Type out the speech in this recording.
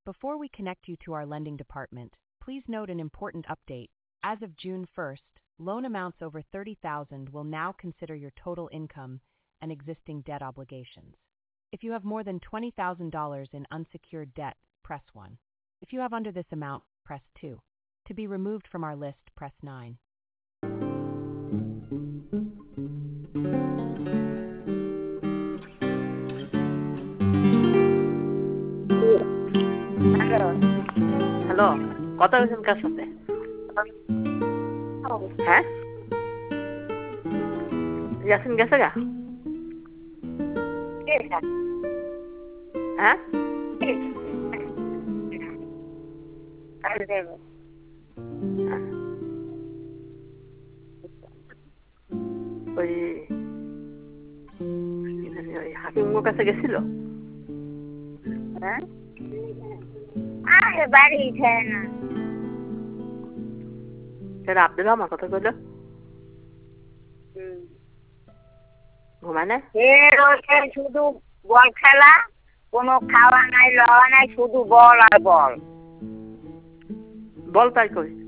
Before we connect you to our lending department, please note an important update. As of June 1st, loan amounts over $30,000 will now consider your total income and existing debt obligations. If you have more than $20,000 in unsecured debt, press 1. If you have under this amount, press 2. To be removed from our list, press 9. Hello, কথা বলছেন কার সাথে? হ্যাঁ, ইয়াসিন গেছে গা? হ্যাঁ, ওই হাকিমের কাছে গেছিল? হ্যাঁ, আরে বাড়ি যায় না। সেটা আব্দুল আমার কথা কইল ঘুমায় না? শুধু বল খেলা, কোনো খাওয়া নাই লওয়া নাই, শুধু বল আর বল। বল তাই কই